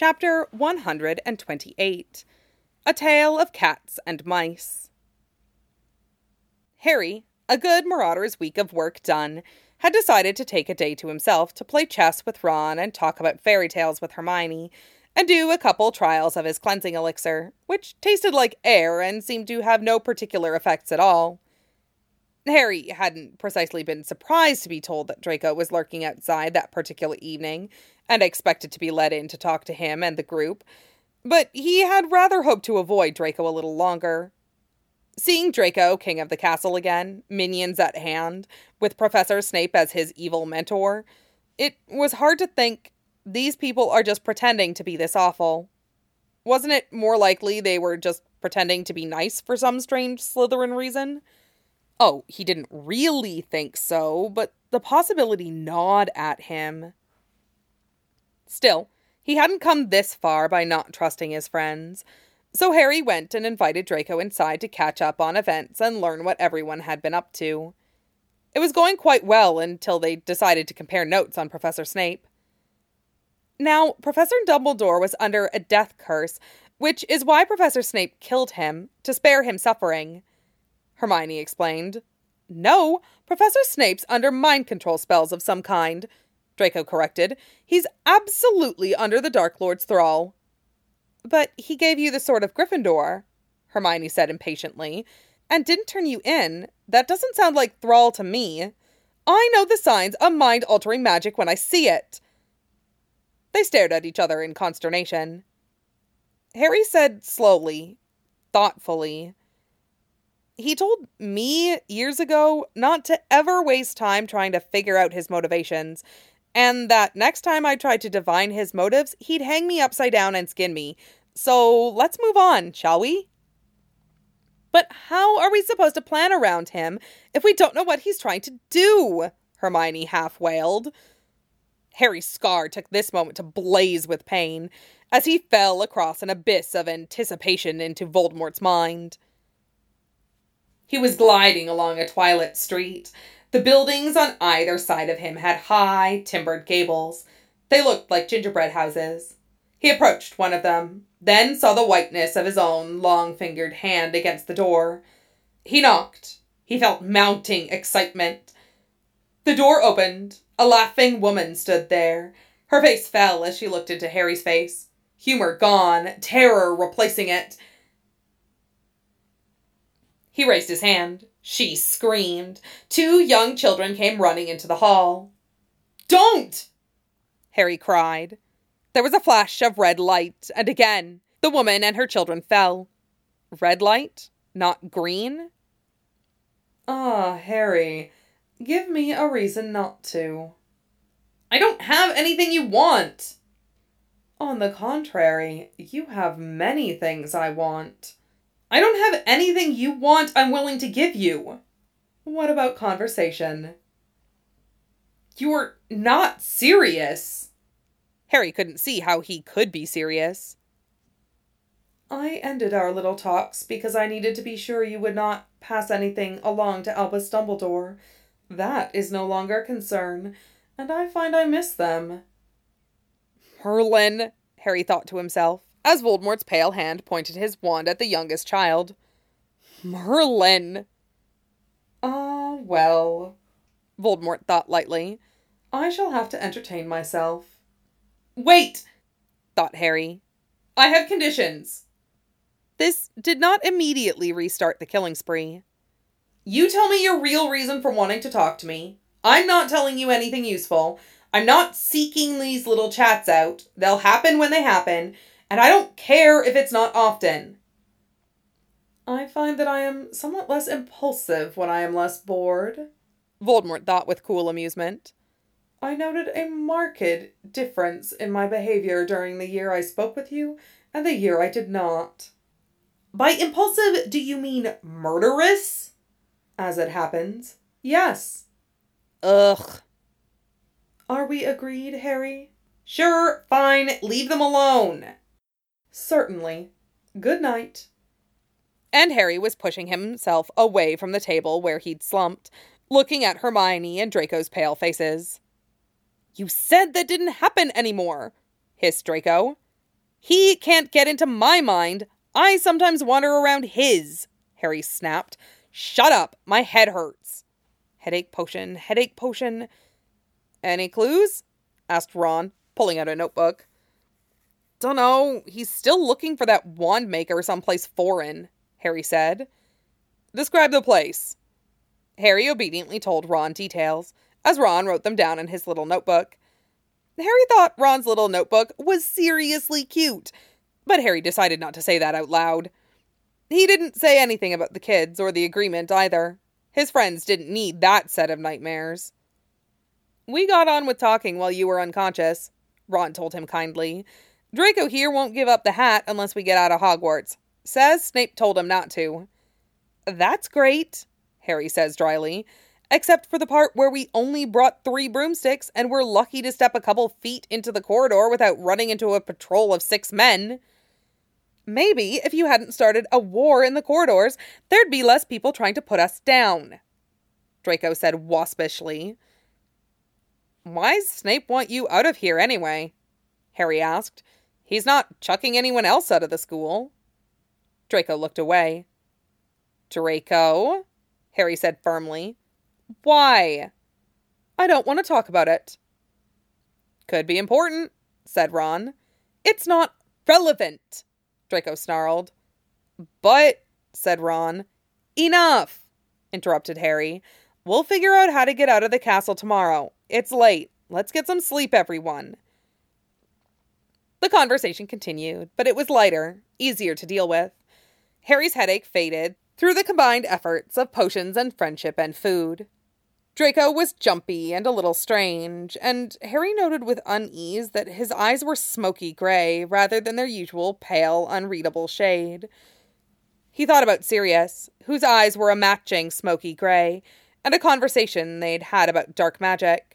Chapter 128. A Tale of Cats and Mice. Harry, a good marauder's week of work done, had decided to take a day to himself to play chess with Ron and talk about fairy tales with Hermione, and do a couple trials of his cleansing elixir, which tasted like air and seemed to have no particular effects at all. Harry hadn't precisely been surprised to be told that Draco was lurking outside that particular evening, and expected to be let in to talk to him and the group, but he had rather hoped to avoid Draco a little longer. Seeing Draco, king of the castle again, minions at hand, with Professor Snape as his evil mentor, it was hard to think, these people are just pretending to be this awful. Wasn't it more likely they were just pretending to be nice for some strange Slytherin reason? Oh, he didn't really think so, but the possibility gnawed at him. Still, he hadn't come this far by not trusting his friends, so Harry went and invited Draco inside to catch up on events and learn what everyone had been up to. It was going quite well until they decided to compare notes on Professor Snape. Now, Professor Dumbledore was under a death curse, which is why Professor Snape killed him, to spare him suffering. Hermione explained. No, Professor Snape's under mind control spells of some kind, Draco corrected. He's absolutely under the Dark Lord's thrall. But he gave you the Sword of Gryffindor, Hermione said impatiently, and didn't turn you in. That doesn't sound like thrall to me. I know the signs of mind-altering magic when I see it. They stared at each other in consternation. Harry said slowly, thoughtfully, he told me years ago not to ever waste time trying to figure out his motivations, and that next time I tried to divine his motives, he'd hang me upside down and skin me. So let's move on, shall we? But how are we supposed to plan around him if we don't know what he's trying to do? Hermione half-wailed. Harry's scar took this moment to blaze with pain, as he fell across an abyss of anticipation into Voldemort's mind. He was gliding along a twilit street. The buildings on either side of him had high, timbered gables. They looked like gingerbread houses. He approached one of them, then saw the whiteness of his own long-fingered hand against the door. He knocked. He felt mounting excitement. The door opened. A laughing woman stood there. Her face fell as she looked into Harry's face. Humor gone, terror replacing it. He raised his hand. She screamed. 2 young children came running into the hall. "Don't!" Harry cried. There was a flash of red light, and again, the woman and her children fell. Red light? Not green? "Ah, Harry, give me a reason not to." "I don't have anything you want." "On the contrary, you have many things I want." "I don't have anything you want I'm willing to give you." "What about conversation?" "You're not serious." Harry couldn't see how he could be serious. "I ended our little talks because I needed to be sure you would not pass anything along to Albus Dumbledore. That is no longer a concern, and I find I miss them." "Merlin," Harry thought to himself, as Voldemort's pale hand pointed his wand at the youngest child. "Merlin!" "Ah, well," Voldemort thought lightly. "I shall have to entertain myself." "Wait!" thought Harry. "I have conditions." This did not immediately restart the killing spree. "You tell me your real reason for wanting to talk to me. I'm not telling you anything useful. I'm not seeking these little chats out. They'll happen when they happen, and I don't care if it's not often." "I find that I am somewhat less impulsive when I am less bored," Voldemort thought with cool amusement. "I noted a marked difference in my behavior during the year I spoke with you and the year I did not." "By impulsive, do you mean murderous?" "As it happens, yes." "Ugh." "Are we agreed, Harry?" "Sure, fine, leave them alone." "Certainly. Good night." And Harry was pushing himself away from the table where he'd slumped, looking at Hermione and Draco's pale faces. "You said that didn't happen anymore," hissed Draco. He can't get into my mind. I sometimes wander around his, Harry snapped. Shut up, my head hurts. Headache potion, headache potion. Any clues? Asked Ron, pulling out a notebook. Dunno, he's still looking for that wand maker someplace foreign, Harry said. Describe the place. Harry obediently told Ron details, as Ron wrote them down in his little notebook. Harry thought Ron's little notebook was seriously cute, but Harry decided not to say that out loud. He didn't say anything about the kids or the agreement either. His friends didn't need that set of nightmares. We got on with talking while you were unconscious, Ron told him kindly. Draco here won't give up the hat unless we get out of Hogwarts. Says Snape told him not to. That's great, Harry says dryly, except for the part where we only brought 3 broomsticks and were lucky to step a couple feet into the corridor without running into a patrol of 6 men. Maybe if you hadn't started a war in the corridors, there'd be less people trying to put us down, Draco said waspishly. Why's Snape want you out of here anyway? Harry asked. He's not chucking anyone else out of the school. Draco looked away. Draco, Harry said firmly. Why? I don't want to talk about it. Could be important, said Ron. It's not relevant, Draco snarled. But, said Ron. Enough, interrupted Harry. We'll figure out how to get out of the castle tomorrow. It's late. Let's get some sleep, everyone. The conversation continued, but it was lighter, easier to deal with. Harry's headache faded through the combined efforts of potions and friendship and food. Draco was jumpy and a little strange, and Harry noted with unease that his eyes were smoky gray rather than their usual pale, unreadable shade. He thought about Sirius, whose eyes were a matching smoky gray, and a conversation they'd had about dark magic.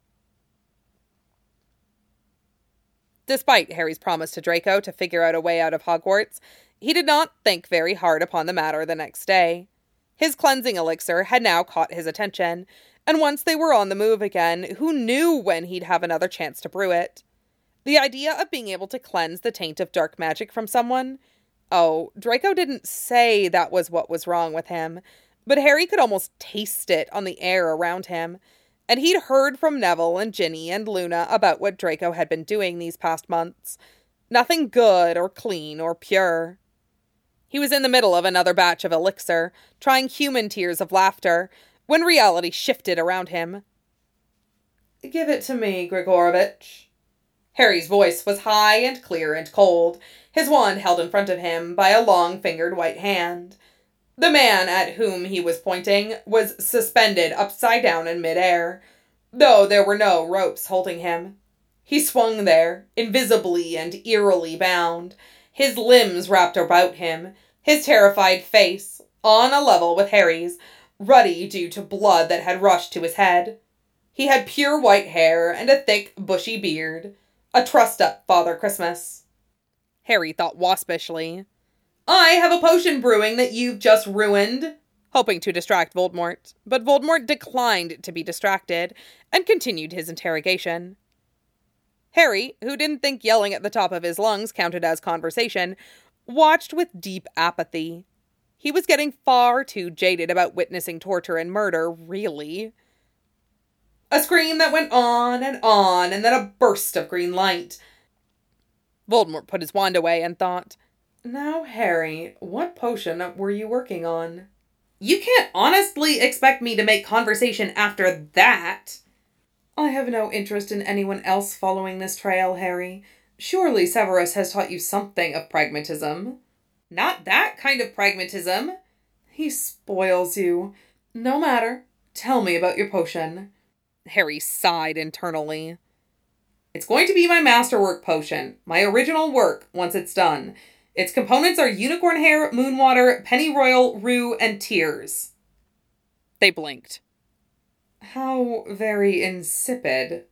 Despite Harry's promise to Draco to figure out a way out of Hogwarts, he did not think very hard upon the matter the next day. His cleansing elixir had now caught his attention, and once they were on the move again, who knew when he'd have another chance to brew it? The idea of being able to cleanse the taint of dark magic from someone? Oh, Draco didn't say that was what was wrong with him, but Harry could almost taste it on the air around him, and he'd heard from Neville and Ginny and Luna about what Draco had been doing these past months. Nothing good or clean or pure. He was in the middle of another batch of elixir, trying human tears of laughter, when reality shifted around him. Give it to me, Grigorovitch. Harry's voice was high and clear and cold, his wand held in front of him by a long-fingered white hand. The man at whom he was pointing was suspended upside down in mid-air, though there were no ropes holding him. He swung there, invisibly and eerily bound, his limbs wrapped about him, his terrified face, on a level with Harry's, ruddy due to blood that had rushed to his head. He had pure white hair and a thick, bushy beard. A trussed-up Father Christmas. Harry thought waspishly. I have a potion brewing that you've just ruined, hoping to distract Voldemort, but Voldemort declined to be distracted and continued his interrogation. Harry, who didn't think yelling at the top of his lungs counted as conversation, watched with deep apathy. He was getting far too jaded about witnessing torture and murder, really. A scream that went on, and then a burst of green light. Voldemort put his wand away and thought, Now, Harry, what potion were you working on? You can't honestly expect me to make conversation after that. I have no interest in anyone else following this trail, Harry. Surely Severus has taught you something of pragmatism. Not that kind of pragmatism. He spoils you. No matter. Tell me about your potion. Harry sighed internally. It's going to be my masterwork potion. My original work, once it's done. Its components are unicorn hair, moonwater, pennyroyal, rue, and tears. They blinked. How very insipid.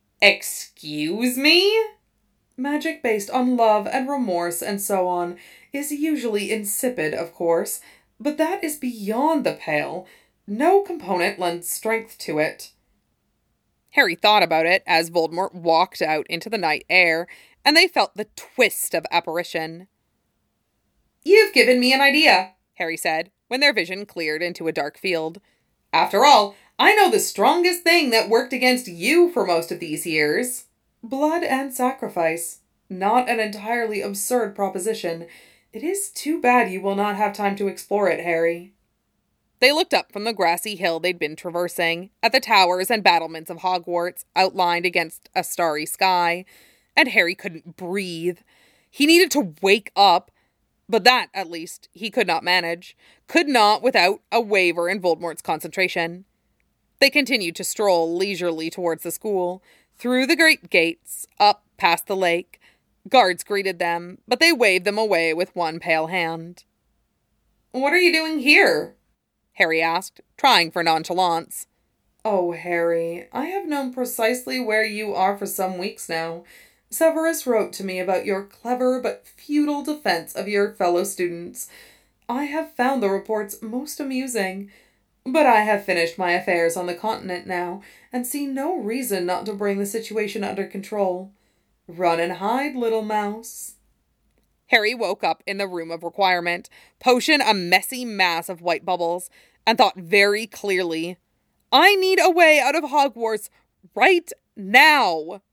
Excuse me? Magic based on love and remorse and so on is usually insipid, of course, but that is beyond the pale. No component lends strength to it. Harry thought about it as Voldemort walked out into the night air, and they felt the twist of apparition. "You've given me an idea," Harry said, when their vision cleared into a dark field. "After all, I know the strongest thing that worked against you for most of these years. Blood and sacrifice. Not an entirely absurd proposition. It is too bad you will not have time to explore it, Harry." They looked up from the grassy hill they'd been traversing, at the towers and battlements of Hogwarts outlined against a starry sky, and Harry couldn't breathe. He needed to wake up, but that, at least, he could not manage. Could not without a waver in Voldemort's concentration. They continued to stroll leisurely towards the school, through the great gates, up past the lake. Guards greeted them, but they waved them away with one pale hand. "What are you doing here?" Harry asked, trying for nonchalance. "Oh, Harry, I have known precisely where you are for some weeks now. Severus wrote to me about your clever but futile defense of your fellow students. I have found the reports most amusing. But I have finished my affairs on the continent now, and see no reason not to bring the situation under control. Run and hide, little mouse." Harry woke up in the room of requirement, Potion a messy mass of white bubbles, and thought very clearly, "I need a way out of Hogwarts right now."